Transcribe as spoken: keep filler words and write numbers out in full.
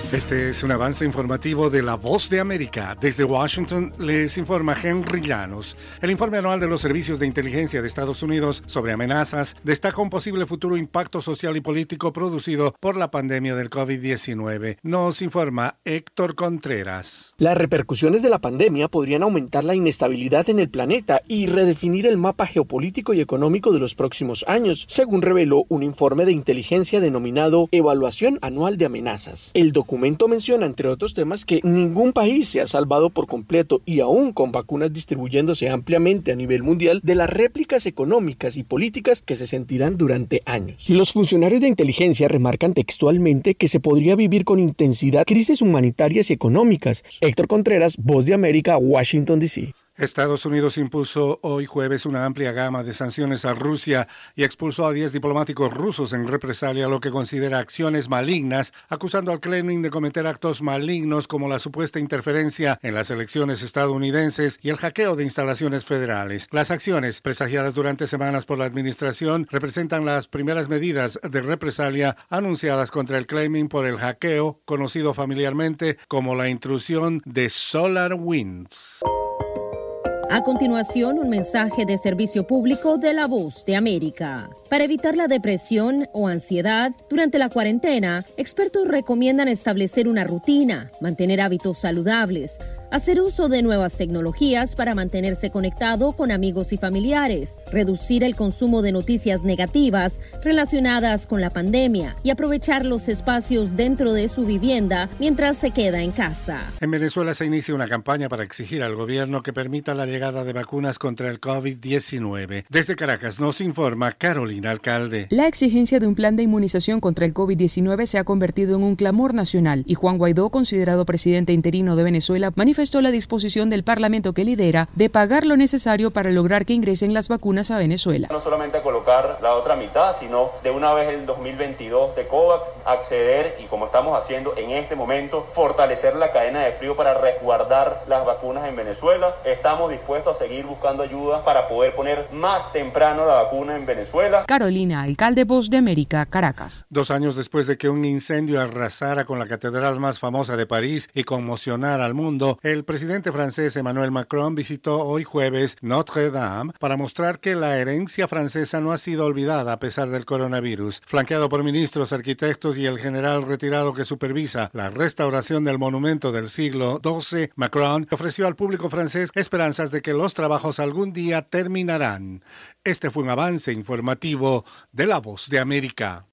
Este es un avance informativo de La Voz de América. Desde Washington les informa Henry Llanos. El informe anual de los servicios de inteligencia de Estados Unidos sobre amenazas destaca un posible futuro impacto social y político producido por la pandemia del COVID diecinueve. Nos informa Héctor Contreras. Las repercusiones de la pandemia podrían aumentar la inestabilidad en el planeta y redefinir el mapa geopolítico y económico de los próximos años, según reveló un informe de inteligencia denominado Evaluación Anual de Amenazas. El documento El documento menciona, entre otros temas, que ningún país se ha salvado por completo y aún con vacunas distribuyéndose ampliamente a nivel mundial de las réplicas económicas y políticas que se sentirán durante años. Los funcionarios de inteligencia remarcan textualmente que se podría vivir con intensidad crisis humanitarias y económicas. Héctor Contreras, Voz de América, Washington, D C Estados Unidos impuso hoy jueves una amplia gama de sanciones a Rusia y expulsó a diez diplomáticos rusos en represalia a lo que considera acciones malignas, acusando al Kremlin de cometer actos malignos como la supuesta interferencia en las elecciones estadounidenses y el hackeo de instalaciones federales. Las acciones, presagiadas durante semanas por la administración, representan las primeras medidas de represalia anunciadas contra el Kremlin por el hackeo, conocido familiarmente como la intrusión de SolarWinds. A continuación, un mensaje de servicio público de La Voz de América. Para evitar la depresión o ansiedad durante la cuarentena, expertos recomiendan establecer una rutina, mantener hábitos saludables, hacer uso de nuevas tecnologías para mantenerse conectado con amigos y familiares, reducir el consumo de noticias negativas relacionadas con la pandemia y aprovechar los espacios dentro de su vivienda mientras se queda en casa. En Venezuela se inicia una campaña para exigir al gobierno que permita la llegada de vacunas contra el COVID diecinueve. Desde Caracas nos informa Carolina Alcalde. La exigencia de un plan de inmunización contra el COVID diecinueve se ha convertido en un clamor nacional y Juan Guaidó, considerado presidente interino de Venezuela, manifestó la disposición del Parlamento que lidera de pagar lo necesario para lograr que ingresen las vacunas a Venezuela. No solamente colocar la otra mitad, sino de una vez el dos mil veintidós de COVAX, acceder y como estamos haciendo en este momento, fortalecer la cadena de frío para resguardar las vacunas en Venezuela. Estamos dispuestos a seguir buscando ayuda para poder poner más temprano la vacuna en Venezuela. Carolina Alcalde, Voz de América, Caracas. Dos años después de que un incendio arrasara con la catedral más famosa de París y conmocionara al mundo, el presidente francés Emmanuel Macron visitó hoy jueves Notre Dame para mostrar que la herencia francesa no ha sido olvidada a pesar del coronavirus. Flanqueado por ministros, arquitectos y el general retirado que supervisa la restauración del monumento del siglo doce, Macron ofreció al público francés esperanzas de que los trabajos algún día terminarán. Este fue un avance informativo de La Voz de América.